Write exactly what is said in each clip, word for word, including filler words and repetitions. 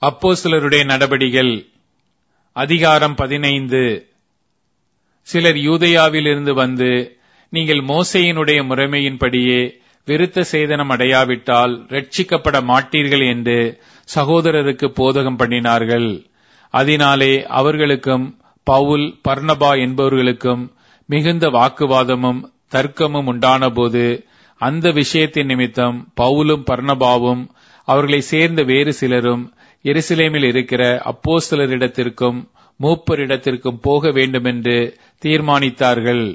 அப்போஸ்தலருடைய நடபடிகள் அதிகாரம் பதினைந்து. சிலர் யூதேயாவிலிருந்து வந்து, நீங்கள் மோசேயினுடைய முறைமையின்படியே விருத்த சேதனம் அடையாவிட்டால் ரட்சிக்கப்பட மாட்டீர்கள் என்று சகோதரருக்கு போதகம் பண்ணினார்கள். அதனாலே அவர்களுக்கும் பவுல் பர்னபா என்பவர்களுக்கும் மிகுந்த வாக்குவாதமும் தர்க்கமும் உண்டானபோது, அந்த விஷயத்தின் நிமித்தம் பவுலும் பர்னபாவும் அவர்களை சேர்ந்த வேறு சிலரும் எருசலேமில் இருக்கிற அப்போஸ்தலரிடத்திற்கும் மூப்பரிடத்திற்கும் போக வேண்டுமென்று தீர்மானித்தார்கள்.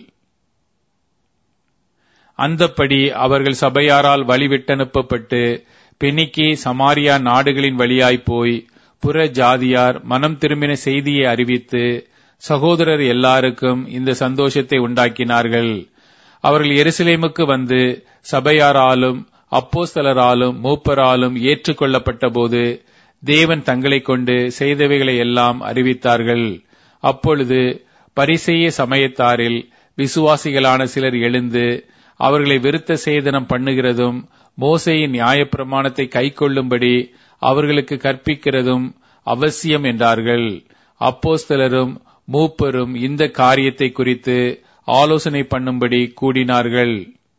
அந்தப்படி அவர்கள் சபையாரால் வழிவிட்டனுப்பப்பட்டு பெனிக்கே சமாரியா நாடுகளின் வழியாய் போய் புற ஜாதியார் மனம் திரும்பின செய்தியை அறிவித்து சகோதரர் எல்லாருக்கும் இந்த சந்தோஷத்தை உண்டாக்கினார்கள். அவர்கள் எருசலேமுக்கு வந்து சபையாராலும் அப்போஸ்தலராலும் மூப்பராலும் ஏற்றுக்கொள்ளப்பட்ட போது தேவன் தங்களை கொண்டு செய்தவைகளை எல்லாம் அறிவித்தார்கள். அப்பொழுது பரிசேய சமயத்தாரில் விசுவாசிகளான சிலர் எழுந்து அவர்களை விருத்த சேதனம் பண்ணுகிறதும் மோசேயின் நியாயப்பிரமாணத்தை கைக்கொள்ளும்படி அவர்களுக்கு கற்பிக்கிறதும் அவசியம் என்றார்கள். அப்போஸ்தலரும் மூப்பரும் இந்த காரியத்தை குறித்து ஆலோசனை பண்ணும்படி கூடினார்கள்.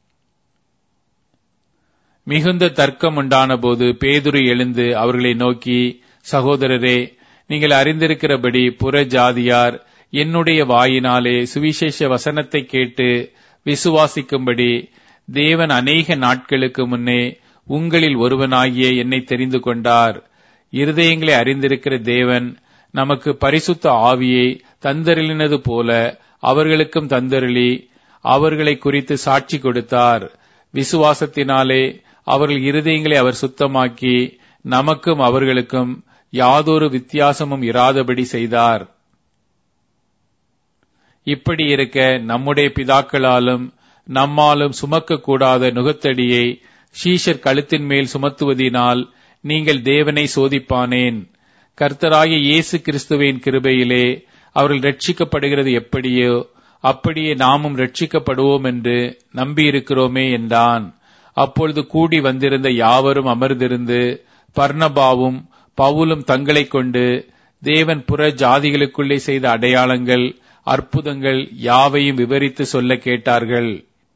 மிகுந்த தர்க்கம் உண்டான போது பேதுரு எழுந்து அவர்களை நோக்கி, சகோதரரே, நீங்கள் அறிந்திருக்கிறபடி புற ஜாதியார் என்னுடைய வாயினாலே சுவிசேஷ வசனத்தை கேட்டு விசுவாசிக்கும்படி தேவன் அநேக நாட்களுக்கு முன்னே உங்களில் ஒருவனாகிய என்னை தெரிந்து கொண்டார். இருதயங்களை அறிந்திருக்கிற தேவன் நமக்கு பரிசுத்த ஆவியை தந்தருளினது போல அவர்களுக்கும் தந்தருளி அவர்களை குறித்து சாட்சி கொடுத்தார். விசுவாசத்தினாலே அவர்கள் இருதயங்களை அவர் சுத்தமாக்கி நமக்கும் அவர்களுக்கும் யாதொரு வித்தியாசமும் இராதபடி செய்தார். இப்படி இருக்க நம்முடைய பிதாக்களாலும் நம்மாலும் சுமக்க கூடாத நுகத்தடியை சீஷர் கழுத்தின் மேல் சுமத்துவதினால் நீங்கள் தேவனை சோதிப்பானேன். கர்த்தராகிய இயேசு கிறிஸ்துவின் கிருபையிலே அவர்கள் ரட்சிக்கப்படுகிறது எப்படியோ அப்படியே நாமும் ரட்சிக்கப்படுவோம் என்று நம்பியிருக்கிறோமே என்றான். அப்பொழுது கூடி வந்திருந்த யாவரும் அமர்ந்திருந்து பர்னபாவும் பவுலும் தங்களை கொண்டு தேவன் புற ஜாதிகளுக்குள்ளே செய்த அடையாளங்கள் அற்புதங்கள் யாவையும் விவரித்து சொல்ல கேட்டார்கள்.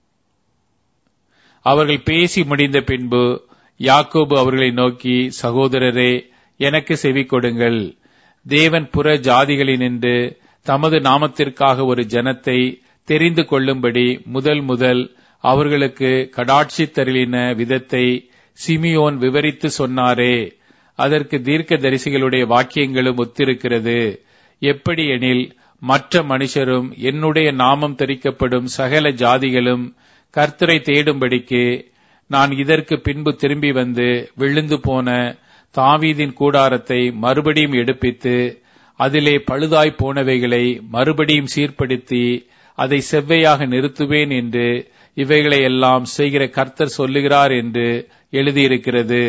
அவர்கள் பேசி முடிந்த பின்பு யாக்கோபு அவர்களை நோக்கி, சகோதரரே, எனக்கு செவி கொடுங்கள். தேவன் புற ஜாதிகளினின்று தமது நாமத்திற்காக ஒரு ஜனத்தை தெரிந்து கொள்ளும்படி முதல் முதல் அவர்களுக்கு கடாட்சி தருளின விதத்தை சிமியோன் விவரித்து சொன்னாரே, அதற்கு தீர்க்க தரிசிகளுடைய வாக்கியங்களும் ஒத்திருக்கிறது. எப்படி எனில், மற்ற மனுஷரும் என்னுடைய நாமம் தரிக்கப்படும் சகல ஜாதிகளும் கர்த்தரை தேடும்படிக்கு நான் இதற்கு பின்பு திரும்பி வந்து விழுந்து போன தாவீதின் கூடாரத்தை மறுபடியும் எடுப்பித்து அதிலே பழுதாய் போனவைகளை மறுபடியும் சீர்படுத்தி அதை செவ்வையாக நிறுத்துவேன் என்று இவைகளை எல்லாம் செய்கிற கர்த்தர் சொல்லுகிறார் என்று எழுதியிருக்கிறது.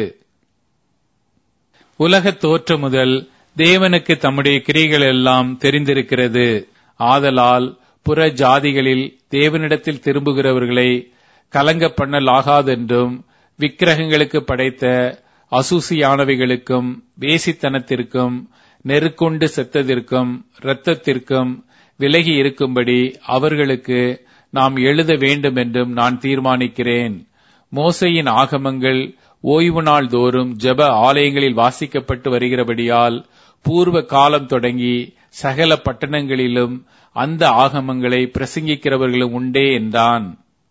உலகத் தோற்றம் முதல் தேவனுக்கு தம்முடைய கிரியைகள் எல்லாம் தெரிந்திருக்கிறது. ஆதலால் புற ஜாதிகளில் தேவனிடத்தில் திரும்புகிறவர்களை கலங்க பண்ணலாகாதென்றும் விக்கிரகங்களுக்கு படைத்த அசூசியானவைகளுக்கும் வேசித்தனத்திற்கும் நெருக்கொண்டு செத்ததற்கும் இரத்தத்திற்கும் விலகி இருக்கும்படி அவர்களுக்கு நாம் எழுத வேண்டும் என்றும் நான் தீர்மானிக்கிறேன். மோசேயின் ஆகமங்கள் ஓய்வு நாள் தோறும் ஜெப ஆலயங்களில் வாசிக்கப்பட்டு வருகிறபடியால் பூர்வ காலம் தொடங்கி சகல பட்டணங்களிலும் அந்த ஆகமங்களை பிரசங்கிக்கிறவர்களும் உண்டே என்றான்.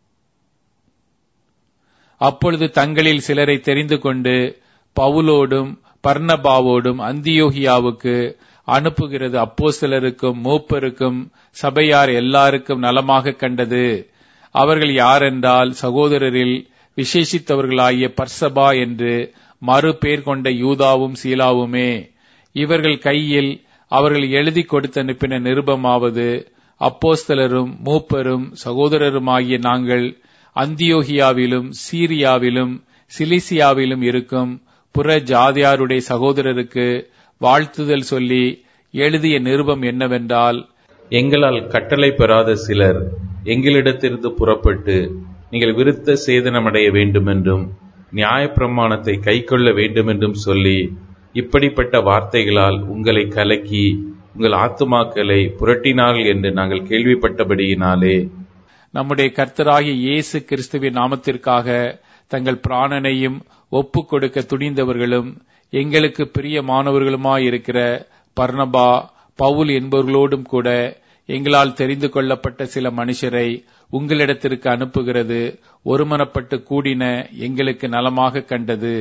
அப்பொழுது தங்களில் சிலரை தெரிந்து கொண்டு பவுலோடும் பர்னபாவோடும் அந்தியோகியாவுக்கு அனுப்புகிறது அப்போஸ்தலருக்கும் மூப்பருக்கும் சபையார் எல்லாருக்கும் நலமாக கண்டது. அவர்கள் யாரென்றால், சகோதரரில் விசேஷித்தவர்களாகிய பர்சபா என்று மறு பேர் கொண்ட யூதாவும் சீலாவுமே. இவர்கள் கையில் அவர்கள் எழுதி கொடுத்து அனுப்பின நிருபமாவது, அப்போஸ்தலரும் மூப்பரும் சகோதரருமாகிய நாங்கள் அந்தியோகியாவிலும் சீரியாவிலும் சிலிசியாவிலும் இருக்கும் புற ஜாதியாருடைய சகோதரருக்கு வாழ்த்துதல் சொல்லி எழுதிய நிருபம் என்னவென்றால், எங்களால் கட்டளை பெறாத சிலர் எங்களிடத்திலிருந்து புறப்பட்டு நீங்கள் விருத்த சேதனமடைய வேண்டுமென்றும் நியாயப்பிரமாணத்தை கைக்கொள்ள வேண்டுமென்றும் சொல்லி இப்படிப்பட்ட வார்த்தைகளால் உங்களை கலக்கி உங்கள் ஆத்துமாக்களை புரட்டினார்கள் என்று நாங்கள் கேள்விப்பட்டபடியினாலே நம்முடைய கர்த்தராகிய இயேசு கிறிஸ்துவின் நாமத்திற்காக தங்கள் பிராணனையும் ஒப்பு கொடுக்க துணிந்தவர்களும் எங்களுக்கு பிரியமானவர்களுமாயிருக்கிற பர்னபா, பவுல் என்பவர்களோடும் கூட எங்களால் தெரிந்து கொள்ளப்பட்ட சில மனுஷரை உங்களிடத்திற்கு அனுப்புகிறது ஒருமனப்பட்டு கூடின எங்களுக்கு நலமாக கண்டது.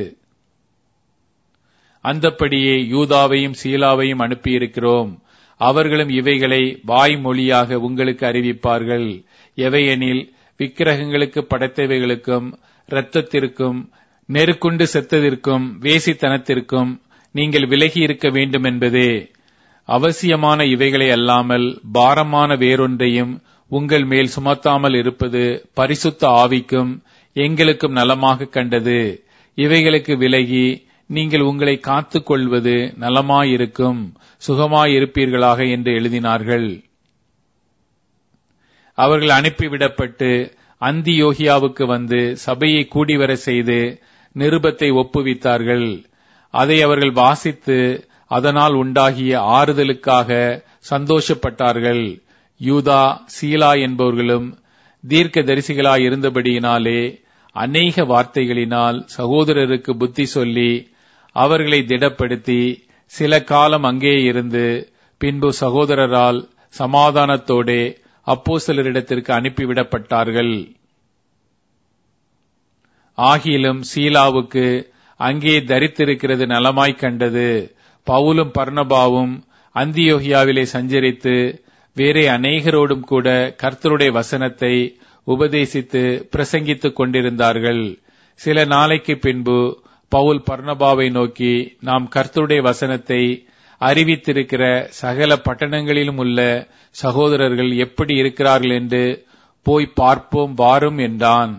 அந்தப்படியே யூதாவையும் சீலாவையும் அனுப்பியிருக்கிறோம். அவர்களும் இவைகளை வாய்மொழியாக உங்களுக்கு அறிவிப்பார்கள். எவையெனில் விக்கிரகங்களுக்கு படைத்தவைகளுக்கும் இரத்தத்திற்கும் நெருக்குண்டு செத்ததற்கும் வேசித்தனத்திற்கும் நீங்கள் விலகி இருக்க வேண்டும் என்பதே. அவசியமான இவைகளை அல்லாமல் பாரமான வேறொன்றையும் உங்கள் மேல் சுமத்தாமல் இருப்பது பரிசுத்த ஆவிக்கும் எங்களுக்கும் நலமாக கண்டது. இவைகளுக்கு விலகி நீங்கள் உங்களை காத்துக் கொள்வது நலமாயிருக்கும், சுகமாயிருப்பீர்களாக என்று எழுதினார்கள். அவர்கள் அனுப்பிவிடப்பட்டு அந்தியோகியாவுக்கு வந்து சபையை கூடிவர செய்து நிருபத்தை ஒப்புவித்தார்கள். அதை அவர்கள் வாசித்து அதனால் உண்டாகிய ஆறுதலுக்காக சந்தோஷப்பட்டார்கள். யூதா, சீலா என்பவர்களும் தீர்க்க தரிசிகளாய் இருந்தபடியினாலே அநேக வார்த்தைகளினால் சகோதரருக்கு புத்தி சொல்லி அவர்களை திடப்படுத்தி சில காலம் அங்கே இருந்து பின்பு சகோதரரால் சமாதானத்தோடே அப்போஸ்தலரிடத்திற்கு அனுப்பிவிடப்பட்டார்கள். ஆகிலும் சீலாவுக்கு அங்கே தரித்திருக்கிறது நலமாய் கண்டது. பவுலும் பர்னபாவும் அந்தியோகியாவிலே சஞ்சரித்து வேறே அநேகரோடும் கூட கர்த்தருடைய வசனத்தை உபதேசித்து பிரசங்கித்துக் கொண்டிருந்தார்கள். சில நாளைக்கு பின்பு பவுல் பர்னபாவை நோக்கி, நாம் கர்த்தருடைய வசனத்தை அறிவித்திருக்கிற சகல பட்டணங்களிலும் உள்ள சகோதரர்கள் எப்படி இருக்கிறார்கள் என்று போய் பார்ப்போம் வாரும் என்றான்.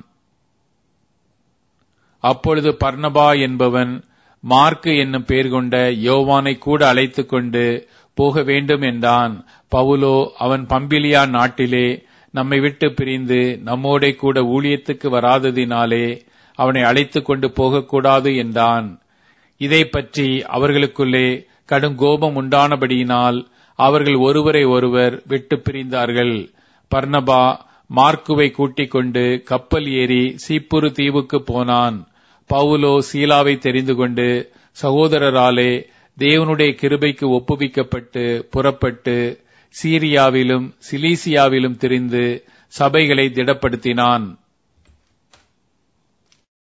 அப்பொழுது பர்னபா என்பவன் மார்க்கு என்னும் பெயர் கொண்ட யோவானை கூட அழைத்துக் கொண்டு போக வேண்டும் என்றான். பவுலோ, அவன் பம்பிலியா நாட்டிலே நம்மை விட்டு பிரிந்து நம்மோடே கூட ஊழியத்துக்கு வராததினாலே அவனை அழைத்துக் கொண்டு போகக்கூடாது என்றான். இதை பற்றி அவர்களுக்குள்ளே கடும் கோபம் உண்டானபடியினால் அவர்கள் ஒருவரை ஒருவர் விட்டு பிரிந்தார்கள். பர்னபா மார்க்குவை கூட்டிக் கொண்டு கப்பல் ஏறி சீப்புரு தீவுக்கு போனான். பவுலோ சீலாவை தெரிந்து கொண்டு சகோதரராலே தேவனுடைய கிருபைக்கு ஒப்புவிக்கப்பட்டு புறப்பட்டு சீரியாவிலும் சிலீசியாவிலும் திரிந்து சபைகளை திடப்படுத்தினான்.